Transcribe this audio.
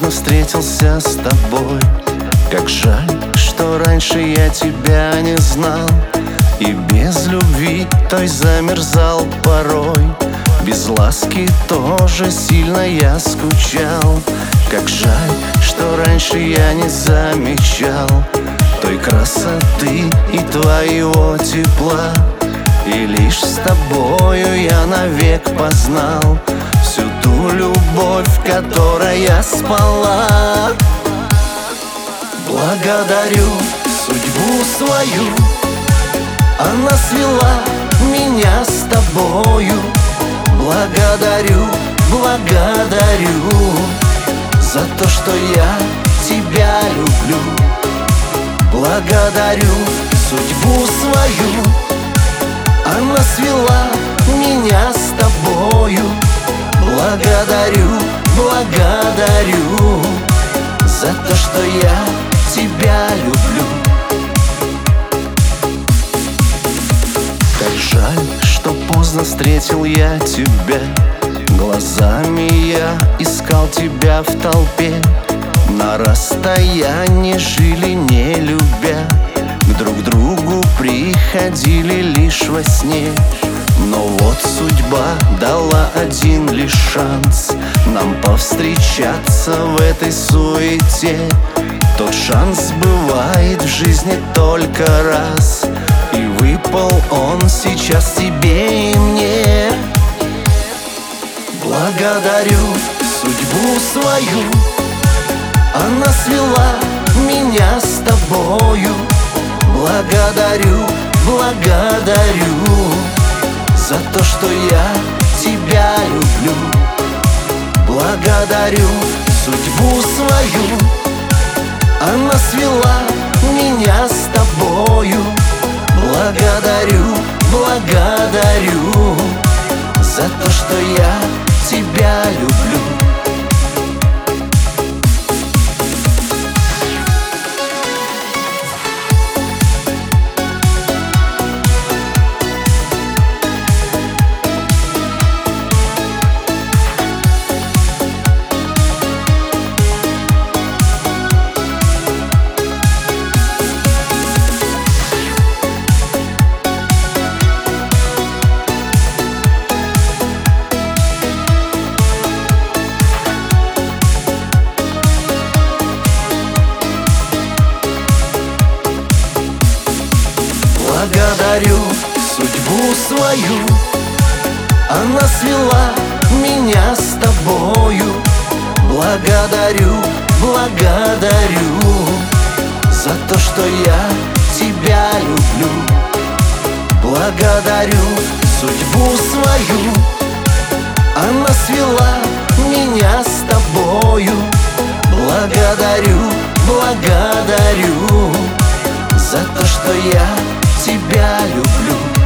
поздно встретился с тобой. Как жаль, что раньше я тебя не знал, и без любви той замерзал порой. Без ласки тоже сильно я скучал. Как жаль, что раньше я не замечал той красоты и твоего тепла. И лишь с тобою я навек познал всю ту любовь, в которой я спала. Благодарю судьбу свою, она свела меня с тобою. Благодарю, благодарю за то, что я тебя люблю. Благодарю судьбу свою, она свела меня с тобою. Благодарю, благодарю за то, что я тебя люблю. Как жаль, что поздно встретил я тебя. Глазами я искал тебя в толпе. На расстоянии жили, не любя, к друг другу приходили лишь во сне. Но вот судьба дала один лишь шанс нам повстречаться в этой суете. Тот шанс бывает в жизни только раз, и выпал он сейчас тебе и мне. Благодарю судьбу свою, она свела меня с тобою. Благодарю, благодарю за то, что я тебя люблю. Благодарю судьбу свою, она свела меня с тобою. Благодарю, благодарю за то, что я тебя люблю. Благодарю судьбу свою, она свела меня с тобою. Благодарю, благодарю за то, что я тебя люблю. Благодарю судьбу свою, она свела меня с тобою. Благодарю, благодарю за то, что я тебя люблю.